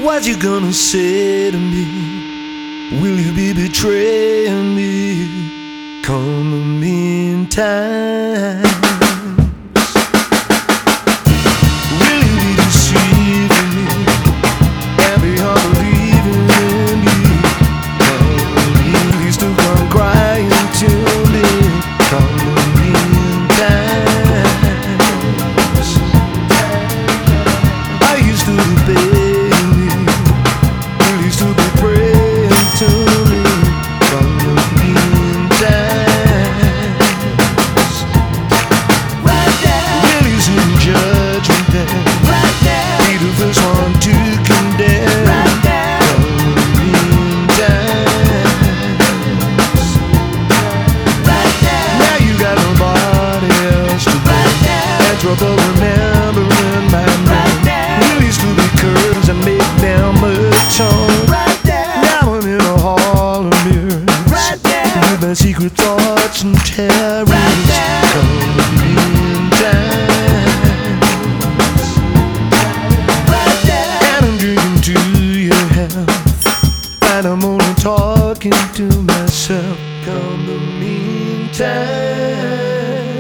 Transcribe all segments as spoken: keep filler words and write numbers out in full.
What you gonna say to me? Will you be betraying me? Come the meantime. Will you be deceiving me and be unbelieving in me? Come please to come crying to me. Come the meantime. I used to be trouble remembering my name. You used to be curves and make them atone. Now I'm in a hall of mirrors with my secret thoughts and terrors. Come the meantime. And I'm drinking to your health, and I'm only talking to myself. Come the meantime.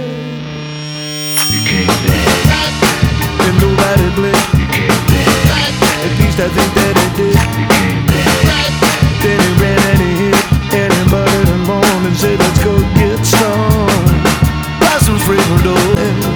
And nobody blinked. At least I think that he did. Then he ran and he hit anybody alone and said, let's go get some. Buy some fragrant oil.